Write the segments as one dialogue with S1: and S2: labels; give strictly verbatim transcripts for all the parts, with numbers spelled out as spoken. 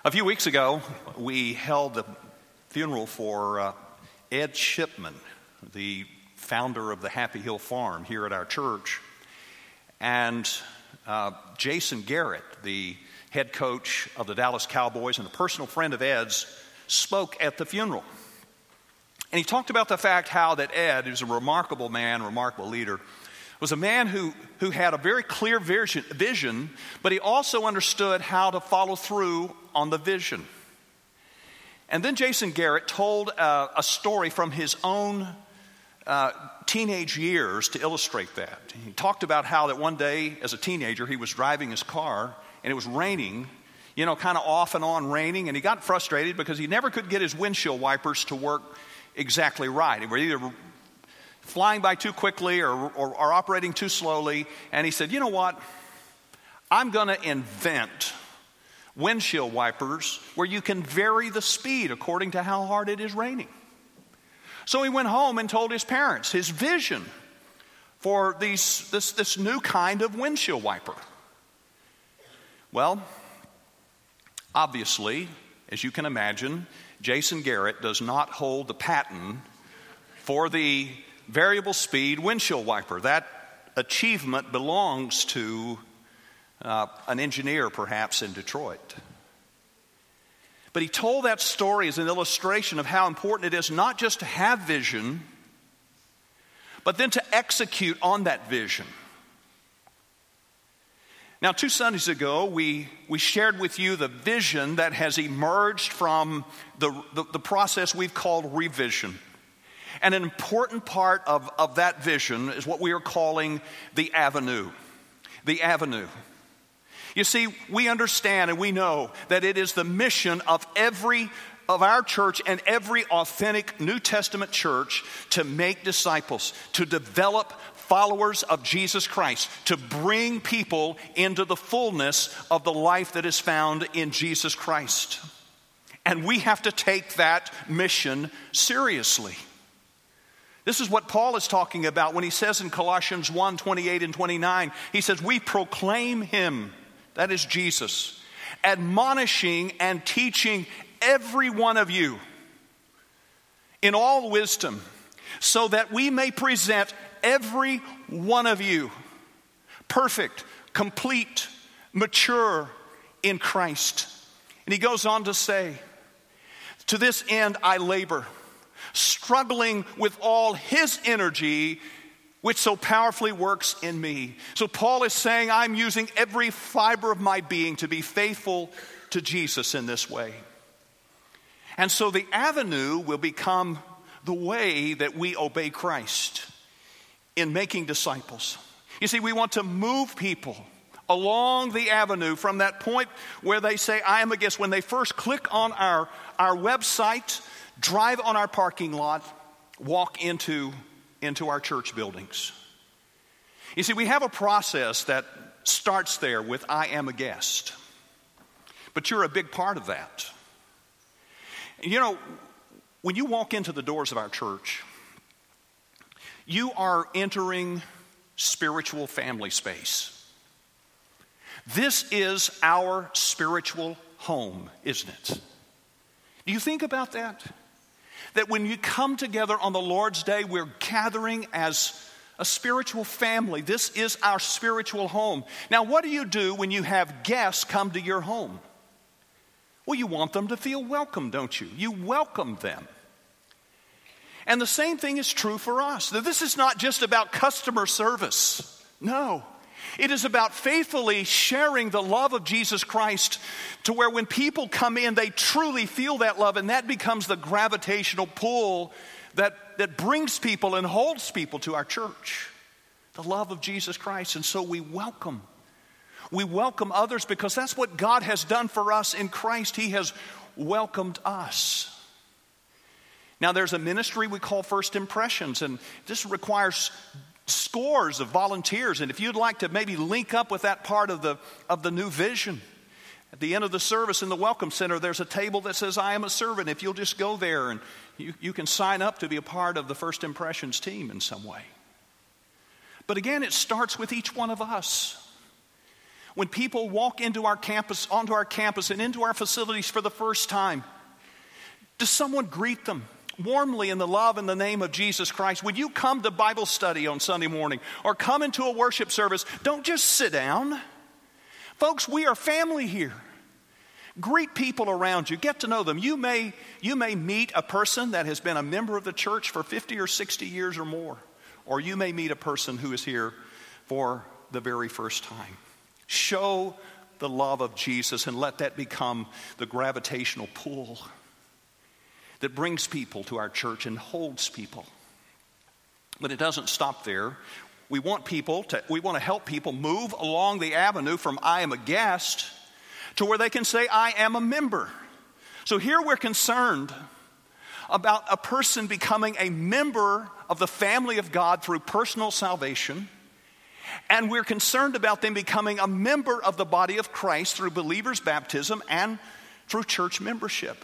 S1: A few weeks ago, we held the funeral for uh, Ed Shipman, the founder of the Happy Hill Farm here at our church, and uh, Jason Garrett, the head coach of the Dallas Cowboys and a personal friend of Ed's, spoke at the funeral. And he talked about the fact how that Ed, who's a remarkable man, remarkable leader, was a man who, who had a very clear vision, vision, but he also understood how to follow through on the vision. And then Jason Garrett told uh, a story from his own uh, teenage years to illustrate that. He talked about how that one day as a teenager he was driving his car and it was raining, you know, kind of off and on raining, and he got frustrated because he never could get his windshield wipers to work exactly right. They were either flying by too quickly or, or, or operating too slowly. And he said, you know what? I'm going to invent windshield wipers where you can vary the speed according to how hard it is raining. So he went home and told his parents his vision for these, this, this new kind of windshield wiper. Well, obviously, as you can imagine, Jason Garrett does not hold the patent for the variable speed windshield wiper. That achievement belongs to uh, an engineer perhaps in Detroit. But he told that story as an illustration of how important it is not just to have vision, but then to execute on that vision. Now, two Sundays ago, we, we shared with you the vision that has emerged from the, the, the process we've called revision. And an important part of, of that vision is what we are calling the avenue. The avenue. You see, we understand and we know that it is the mission of every of our church and every authentic New Testament church to make disciples, to develop followers of Jesus Christ, to bring people into the fullness of the life that is found in Jesus Christ. And we have to take that mission seriously. This is what Paul is talking about when he says in Colossians one, twenty-eight and twenty-nine, he says, we proclaim him, that is Jesus, admonishing and teaching every one of you in all wisdom, so that we may present every one of you perfect, complete, mature in Christ. And he goes on to say, to this end I labor, struggling with all his energy, which so powerfully works in me. So Paul is saying, I'm using every fiber of my being to be faithful to Jesus in this way. And so the avenue will become the way that we obey Christ in making disciples. You see, we want to move people along the avenue from that point where they say, I am a guest. When they first click on our, our website, drive on our parking lot, walk into, into our church buildings. You see, we have a process that starts there with I am a guest. But you're a big part of that. You know, when you walk into the doors of our church, you are entering spiritual family space. This is our spiritual home, isn't it? Do you think about that? That when you come together on the Lord's Day, we're gathering as a spiritual family. This is our spiritual home. Now, what do you do when you have guests come to your home? Well, you want them to feel welcome, don't you? You welcome them. And the same thing is true for us. Now, this is not just about customer service. No. It is about faithfully sharing the love of Jesus Christ to where when people come in, they truly feel that love, and that becomes the gravitational pull that, that brings people and holds people to our church. The love of Jesus Christ. And so we welcome. We welcome others because that's what God has done for us in Christ. He has welcomed us. Now, there's a ministry we call First Impressions, and this requires scores of volunteers. And if you'd like to maybe link up with that part of the of the new vision, at the end of the service in the Welcome Center, there's a table that says, I am a servant. If you'll just go there and you, you can sign up to be a part of the First Impressions team in some way. But again, it starts with each one of us. When people walk into our campus, onto our campus and into our facilities for the first time, does someone greet them warmly in the love and the name of Jesus Christ? When you come to Bible study on Sunday morning or come into a worship service, don't just sit down. Folks, we are family here. Greet people around you. Get to know them. You may, you may meet a person that has been a member of the church for fifty or sixty years or more. Or you may meet a person who is here for the very first time. Show the love of Jesus and let that become the gravitational pull that brings people to our church and holds people. But it doesn't stop there. We want people to, we want to help people move along the avenue from I am a guest to where they can say I am a member. So here we're concerned about a person becoming a member of the family of God through personal salvation. And we're concerned about them becoming a member of the body of Christ through believers' baptism and through church membership.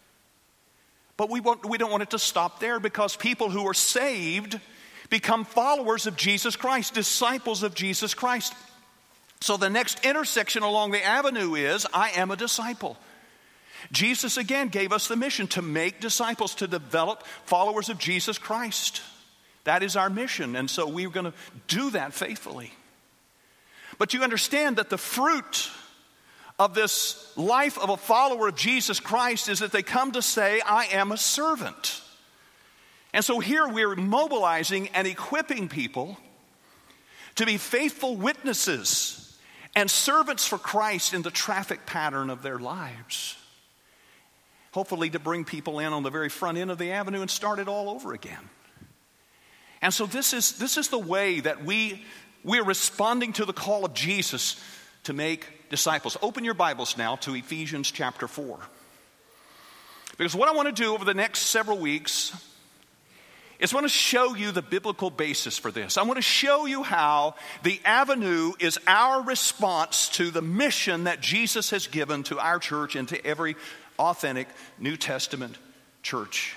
S1: But we, want, we don't want it to stop there, because people who are saved become followers of Jesus Christ, disciples of Jesus Christ. So the next intersection along the avenue is, I am a disciple. Jesus again gave us the mission to make disciples, to develop followers of Jesus Christ. That is our mission, and so we're going to do that faithfully. But you understand that the fruit of this life of a follower of Jesus Christ is that they come to say, I am a servant. And so here we're mobilizing and equipping people to be faithful witnesses and servants for Christ in the traffic pattern of their lives. Hopefully to bring people in on the very front end of the avenue and start it all over again. And so this is, this is the way that we, we're responding to the call of Jesus to make disciples. Open your Bibles now to Ephesians chapter four. Because what I want to do over the next several weeks is I want to show you the biblical basis for this. I want to show you how the avenue is our response to the mission that Jesus has given to our church and to every authentic New Testament church.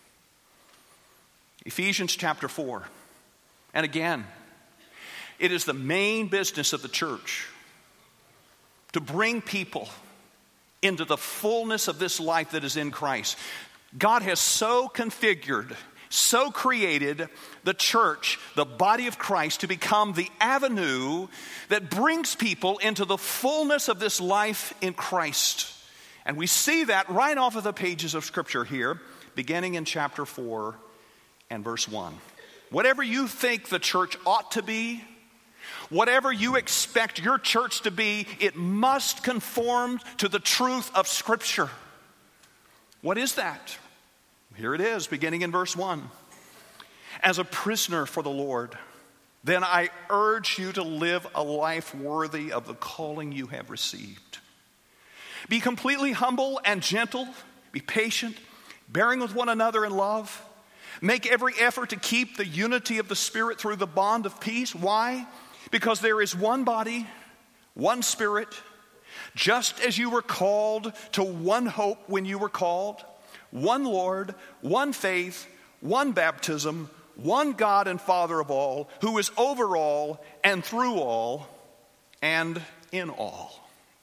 S1: Ephesians chapter four. And again, it is the main business of the church to bring people into the fullness of this life that is in Christ. God has so configured, so created the church, the body of Christ, to become the avenue that brings people into the fullness of this life in Christ. And we see that right off of the pages of Scripture here, beginning in chapter four and verse one. Whatever you think the church ought to be, whatever you expect your church to be, it must conform to the truth of Scripture. What is that? Here it is, beginning in verse one. As a prisoner for the Lord, then I urge you to live a life worthy of the calling you have received. Be completely humble and gentle. Be patient, bearing with one another in love. Make every effort to keep the unity of the Spirit through the bond of peace. Why? Because there is one body, one Spirit, just as you were called to one hope when you were called, one Lord, one faith, one baptism, one God and Father of all, who is over all and through all and in all.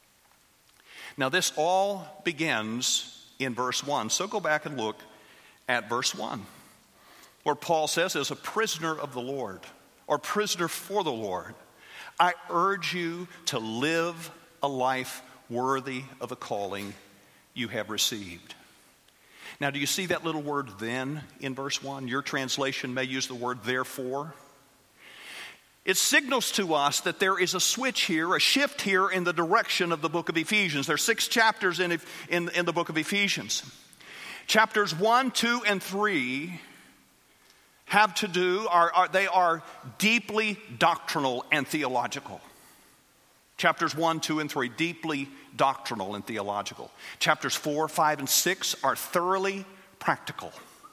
S1: Now this all begins in verse one. So go back and look at verse one, where Paul says, as a prisoner of the Lord, or prisoner for the Lord, I urge you to live a life worthy of the calling you have received. Now, do you see that little word then in verse one? Your translation may use the word therefore. It signals to us that there is a switch here, a shift here in the direction of the book of Ephesians. There are six chapters in, in, in the book of Ephesians. Chapters one, two, and three have to do, are, are they are deeply doctrinal and theological. Chapters one, two, and three, deeply doctrinal and theological. Chapters four, five, and six are thoroughly practical.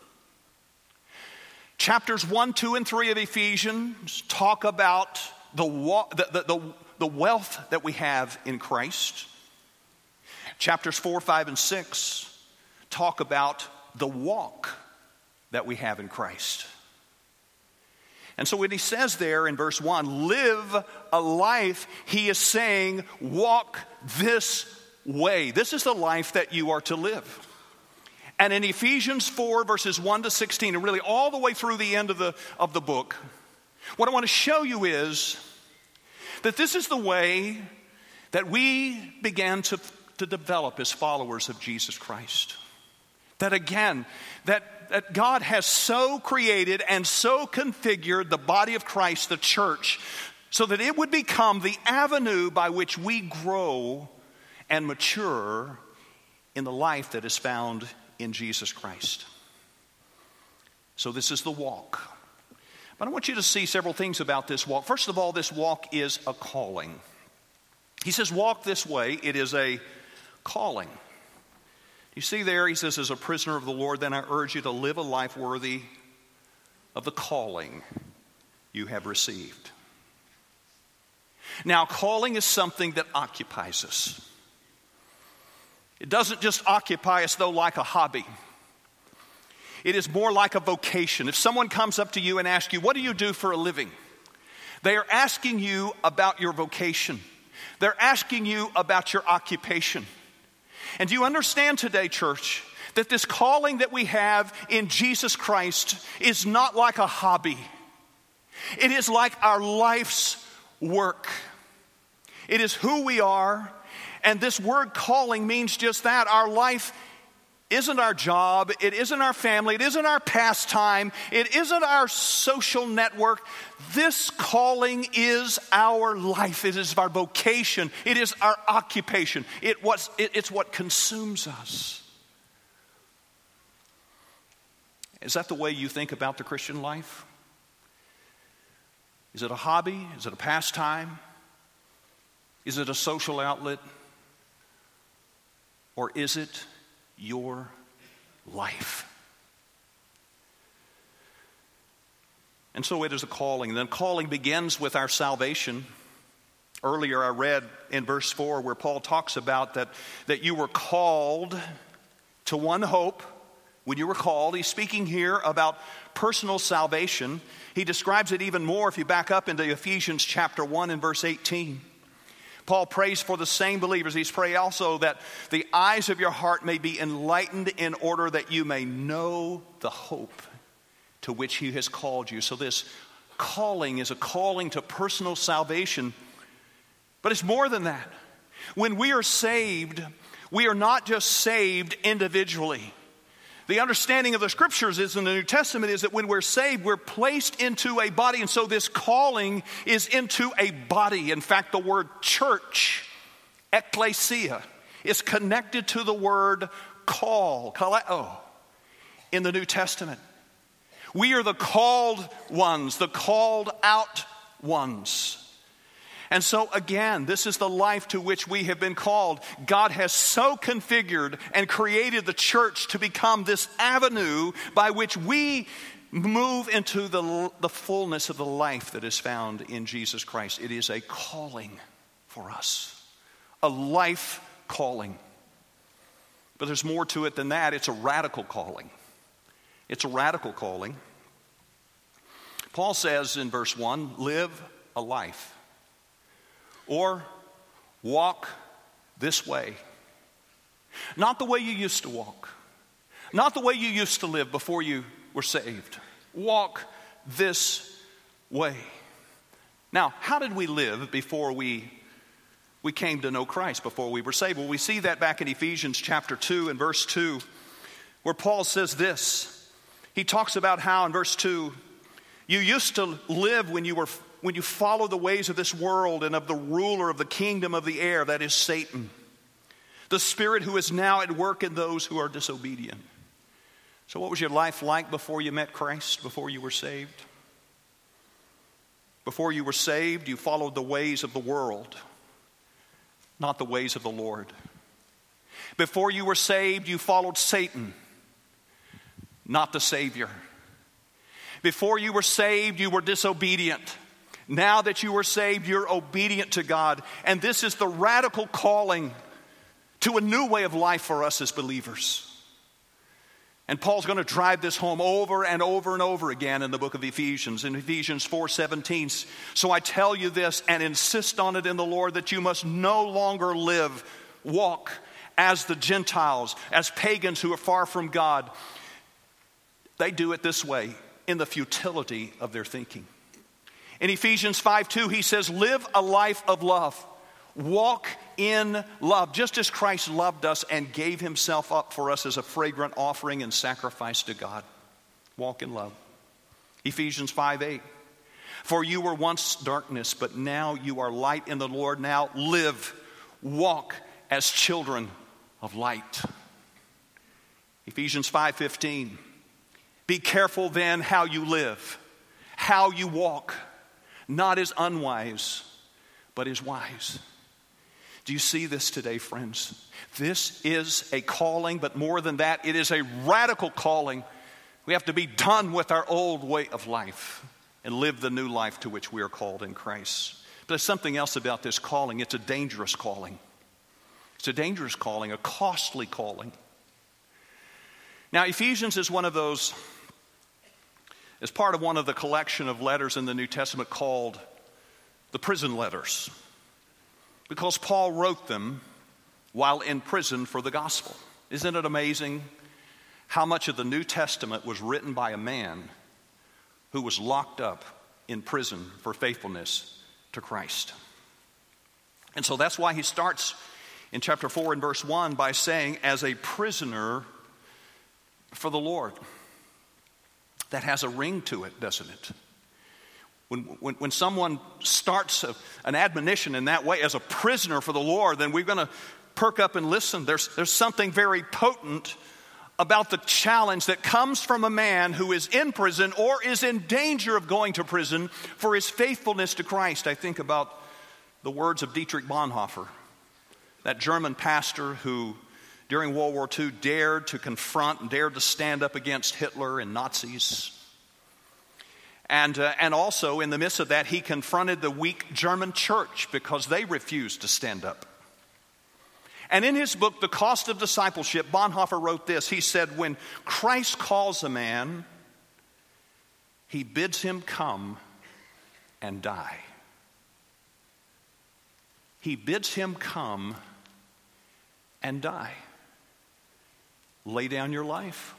S1: Chapters one, two, and three of Ephesians talk about the, the, the, the wealth that we have in Christ. Chapters four, five, and six talk about the walk that we have in Christ. And so when he says there in verse one, live a life, he is saying, walk this way. This is the life that you are to live. And in Ephesians four, verses one to sixteen, and really all the way through the end of the, of the book, what I want to show you is that this is the way that we began to, to develop as followers of Jesus Christ. That again, that, that God has so created and so configured the body of Christ, the church, so that it would become the avenue by which we grow and mature in the life that is found in Jesus Christ. So this is the walk. But I want you to see several things about this walk. First of all, this walk is a calling. He says, walk this way. It is a calling. You see there, he says, as a prisoner of the Lord, then I urge you to live a life worthy of the calling you have received. Now, calling is something that occupies us. It doesn't just occupy us, though, like a hobby. It is more like a vocation. If someone comes up to you and asks you, what do you do for a living? They are asking you about your vocation. They're asking you about your occupation. And do you understand today, church, that this calling that we have in Jesus Christ is not like a hobby. It is like our life's work. It is who we are. And this word calling means just that. Our life isn't our job. It isn't our family. It isn't our pastime. It isn't our social network. This calling is our life. It is our vocation. It is our occupation. It was, it, it's what consumes us. Is that the way you think about the Christian life? Is it a hobby? Is it a pastime? Is it a social outlet? Or is it your life? And so it is a calling. And then calling begins with our salvation. Earlier I read in verse four where Paul talks about that, that you were called to one hope. When you were called, he's speaking here about personal salvation. He describes it even more if you back up into Ephesians chapter one and verse eighteen. Paul prays for the same believers. He's praying also that the eyes of your heart may be enlightened in order that you may know the hope to which he has called you. So this calling is a calling to personal salvation. But it's more than that. When we are saved, we are not just saved individually. The understanding of the scriptures is in the New Testament is that when we're saved, we're placed into a body. And so this calling is into a body. In fact, the word church, ekklesia, is connected to the word call, kaleo, in the New Testament. We are the called ones, the called out ones. And so again, this is the life to which we have been called. God has so configured and created the church to become this avenue by which we move into the, the fullness of the life that is found in Jesus Christ. It is a calling for us, a life calling. But there's more to it than that. It's a radical calling. It's a radical calling. Paul says in verse one, live a life. Or walk this way. Not the way you used to walk. Not the way you used to live before you were saved. Walk this way. Now, how did we live before we, we came to know Christ, before we were saved? Well, we see that back in Ephesians chapter two and verse two, where Paul says this. He talks about how in verse two, you used to live when you were when you follow the ways of this world and of the ruler of the kingdom of the air, that is Satan, the spirit who is now at work in those who are disobedient. So what was your life like before you met Christ, before you were saved? Before you were saved, you followed the ways of the world, not the ways of the Lord. Before you were saved, you followed Satan, not the Savior. Before you were saved, you were disobedient. Now that you are saved, you're obedient to God. And this is the radical calling to a new way of life for us as believers. And Paul's going to drive this home over and over and over again in the book of Ephesians. In Ephesians four seventeen, so I tell you this and insist on it in the Lord, that you must no longer live, walk as the Gentiles, as pagans who are far from God. They do it this way, in the futility of their thinking. In Ephesians five two, he says, live a life of love. Walk in love, just as Christ loved us and gave himself up for us as a fragrant offering and sacrifice to God. Walk in love. Ephesians five eight, for you were once darkness, but now you are light in the Lord. Now live, walk as children of light. Ephesians five fifteen, be careful then how you live, how you walk, not as unwise, but as wise. Do you see this today, friends? This is a calling, but more than that, it is a radical calling. We have to be done with our old way of life and live the new life to which we are called in Christ. But there's something else about this calling. It's a dangerous calling. It's a dangerous calling, a costly calling. Now, Ephesians is one of those, is part of one of the collection of letters in the New Testament called the prison letters, because Paul wrote them while in prison for the gospel. Isn't it amazing how much of the New Testament was written by a man who was locked up in prison for faithfulness to Christ? And so that's why he starts in chapter four and verse one by saying, as a prisoner for the Lord. That has a ring to it, doesn't it? When, when, when someone starts a, an admonition in that way, as a prisoner for the Lord, then we're going to perk up and listen. There's, there's something very potent about the challenge that comes from a man who is in prison or is in danger of going to prison for his faithfulness to Christ. I think about the words of Dietrich Bonhoeffer, that German pastor who during World War Two dared to confront and dared to stand up against Hitler and Nazis. And, uh, and also in the midst of that, he confronted the weak German church because they refused to stand up. And in his book, The Cost of Discipleship, Bonhoeffer wrote this. He said, when Christ calls a man, he bids him come and die. He bids him come and die. Lay down your life.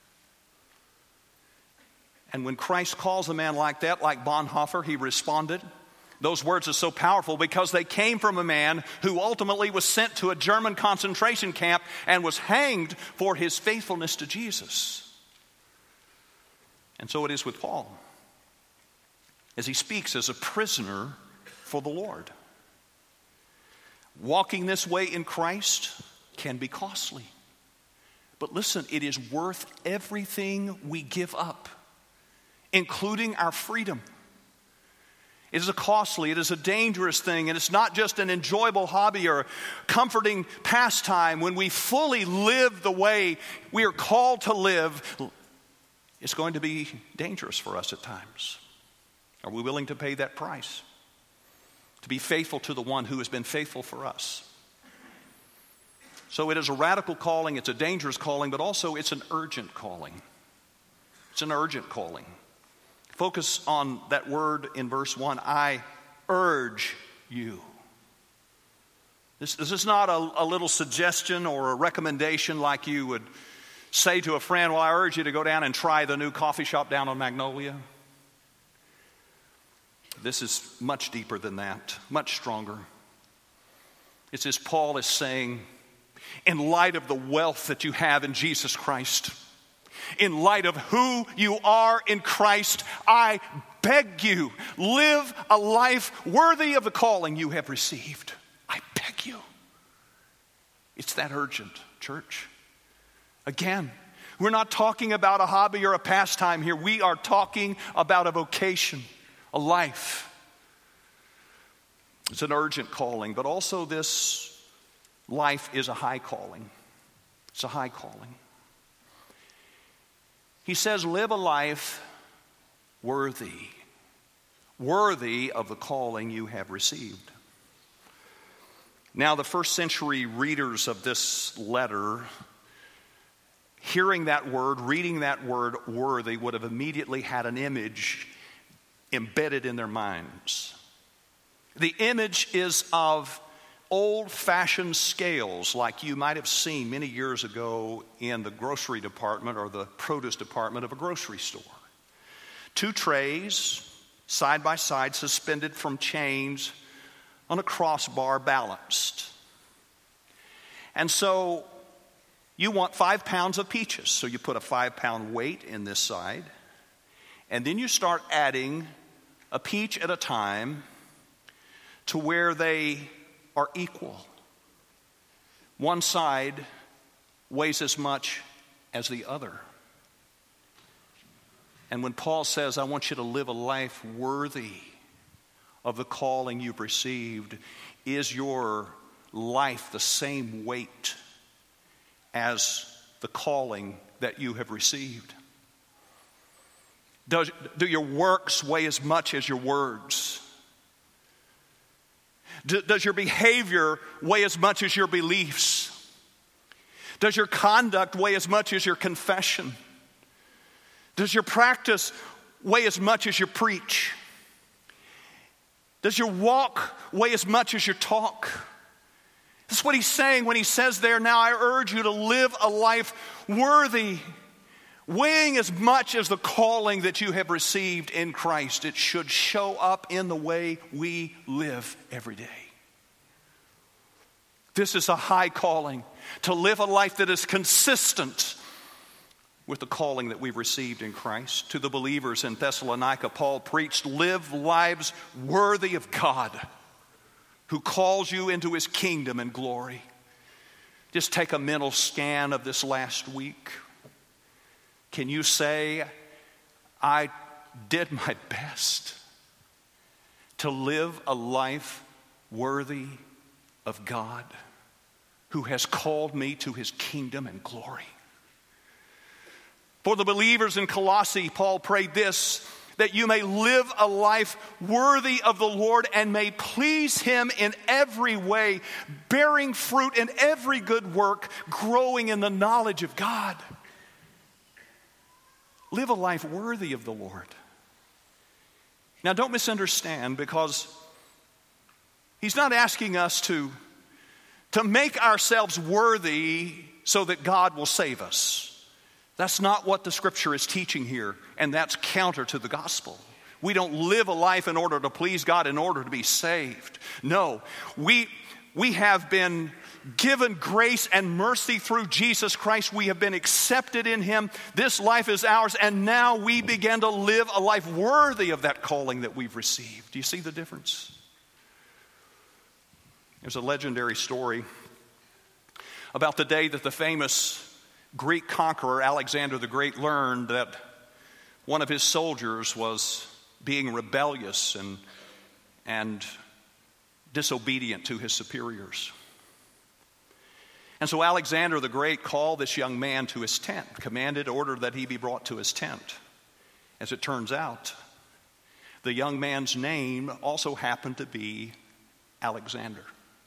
S1: And when Christ calls a man like that, like Bonhoeffer, he responded. Those words are so powerful because they came from a man who ultimately was sent to a German concentration camp and was hanged for his faithfulness to Jesus. And so it is with Paul, as he speaks as a prisoner for the Lord. Walking this way in Christ can be costly. But listen, it is worth everything we give up, including our freedom. It is a costly, it is a dangerous thing, and it's not just an enjoyable hobby or a comforting pastime. When we fully live the way we are called to live, it's going to be dangerous for us at times. Are we willing to pay that price? To be faithful to the one who has been faithful for us. So it is a radical calling, it's a dangerous calling, but also it's an urgent calling. It's an urgent calling. Focus on that word in verse one, I urge you. This, this is not a, a little suggestion or a recommendation like you would say to a friend, well, I urge you to go down and try the new coffee shop down on Magnolia. This is much deeper than that, much stronger. It's as Paul is saying, in light of the wealth that you have in Jesus Christ, in light of who you are in Christ, I beg you, live a life worthy of the calling you have received. I beg you. It's that urgent, church. Again, we're not talking about a hobby or a pastime here. We are talking about a vocation, a life. It's an urgent calling, but also this life is a high calling. It's a high calling. He says, live a life worthy, worthy of the calling you have received. Now, the first century readers of this letter hearing that word, reading that word, worthy, would have immediately had an image embedded in their minds. The image is of old-fashioned scales like you might have seen many years ago in the grocery department or the produce department of a grocery store. Two trays, side by side, suspended from chains on a crossbar, balanced. And so you want five pounds of peaches, so you put a five-pound weight in this side, and then you start adding a peach at a time to where they are equal. One side weighs as much as the other. And when Paul says, I want you to live a life worthy of the calling you've received, is your life the same weight as the calling that you have received? Does, do your works weigh as much as your words? Do, does your behavior weigh as much as your beliefs? Does your conduct weigh as much as your confession? Does your practice weigh as much as your preach? Does your walk weigh as much as your talk? That's what he's saying when he says there, now I urge you to live a life worthy, weighing as much as the calling that you have received in Christ. It should show up in the way we live every day. This is a high calling, to live a life that is consistent with the calling that we've received in Christ. To the believers in Thessalonica, Paul preached, live lives worthy of God, who calls you into his kingdom and glory. Just take a mental scan of this last week. Can you say, I did my best to live a life worthy of God, who has called me to his kingdom and glory? For the believers in Colossae, Paul prayed this, that you may live a life worthy of the Lord and may please him in every way, bearing fruit in every good work, growing in the knowledge of God. Live a life worthy of the Lord. Now, don't misunderstand, because he's not asking us to, to make ourselves worthy so that God will save us. That's not what the scripture is teaching here, and that's counter to the gospel. We don't live a life in order to please God in order to be saved. No, we, we have been given grace and mercy through Jesus Christ. We have been accepted in him. This life is ours, and now we begin to live a life worthy of that calling that we've received. Do you see the difference? There's a legendary story about the day that the famous Greek conqueror Alexander the Great learned that one of his soldiers was being rebellious and, and disobedient to his superiors. And so Alexander the Great called this young man to his tent, commanded, ordered that he be brought to his tent. As it turns out, the young man's name also happened to be Alexander.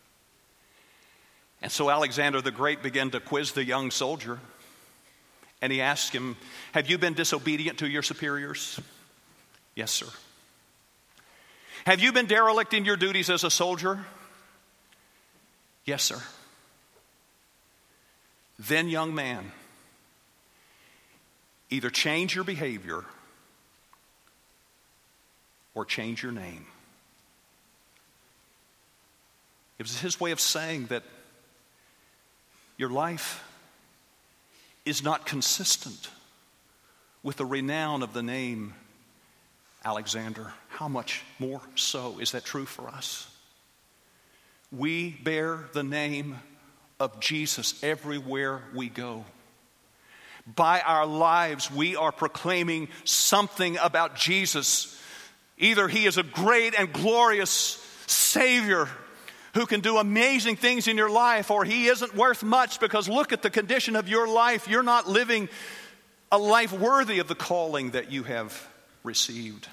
S1: And so Alexander the Great began to quiz the young soldier. And he asked him, have you been disobedient to your superiors? Yes, sir. Have you been derelict in your duties as a soldier? Yes, sir. Then, young man, either change your behavior or change your name. It was his way of saying that your life is not consistent with the renown of the name Alexander. How much more so is that true for us? We bear the name of Jesus everywhere we go. By our lives, we are proclaiming something about Jesus. Either he is a great and glorious Savior who can do amazing things in your life, or he isn't worth much because look at the condition of your life. You're not living a life worthy of the calling that you have received.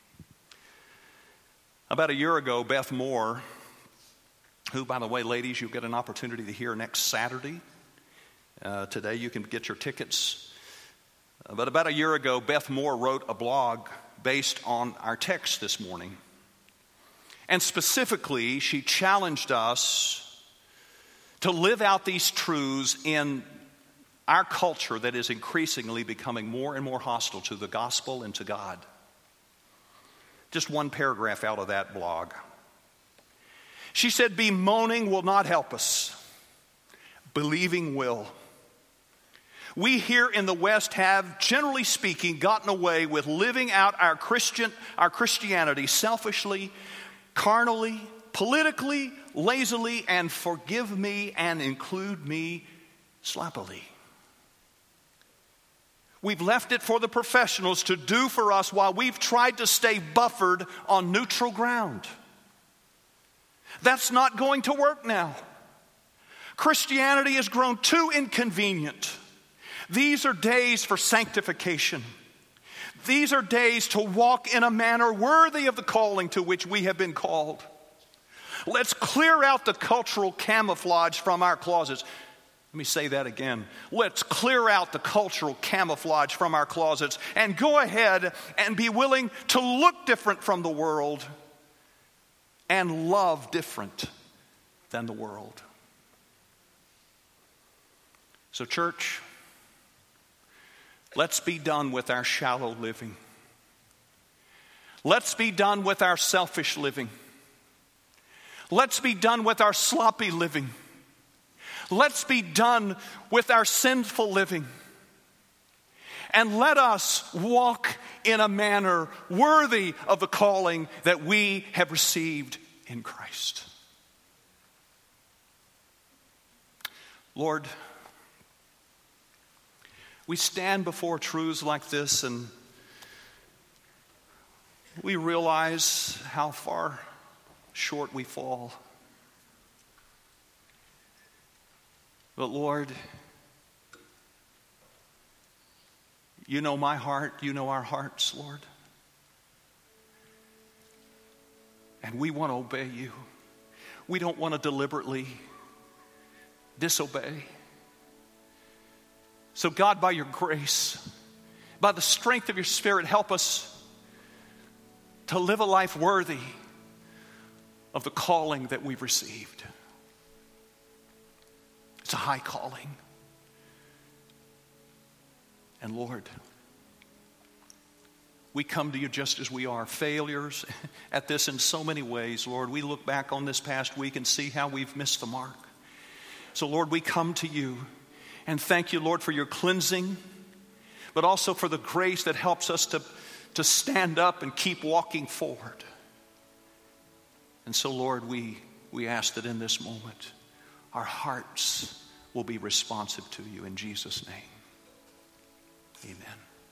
S1: About a year ago, Beth Moore, who, by the way, ladies, you'll get an opportunity to hear next Saturday Uh, today you can get your tickets. Uh, but about a year ago, Beth Moore wrote a blog based on our text this morning. And specifically, she challenged us to live out these truths in our culture that is increasingly becoming more and more hostile to the gospel and to God. Just one paragraph out of that blog. She said, "Bemoaning will not help us. Believing will. We here in the West have, generally speaking, gotten away with living out our Christian, our Christianity selfishly, carnally, politically, lazily, and forgive me and include me, sloppily. We've left it for the professionals to do for us while we've tried to stay buffered on neutral ground. That's not going to work now. Christianity has grown too inconvenient. These are days for sanctification. These are days to walk in a manner worthy of the calling to which we have been called. Let's clear out the cultural camouflage from our closets." Let me say that again. Let's clear out the cultural camouflage from our closets and go ahead and be willing to look different from the world and love different than the world. So, church, let's be done with our shallow living. Let's be done with our selfish living. Let's be done with our sloppy living. Let's be done with our sinful living. And let us walk in a manner worthy of the calling that we have received in Christ. Lord, we stand before truths like this and we realize how far short we fall. But Lord, you know my heart, you know our hearts, Lord. And we want to obey you. We don't want to deliberately disobey. So God, by your grace, by the strength of your Spirit, help us to live a life worthy of the calling that we've received. It's a high calling. And Lord, we come to you just as we are, failures at this in so many ways. Lord, we look back on this past week and see how we've missed the mark. So Lord, we come to you and thank you, Lord, for your cleansing, but also for the grace that helps us to, to stand up and keep walking forward. And so Lord, we, we ask that in this moment, our hearts will be responsive to you in Jesus' name. Amen.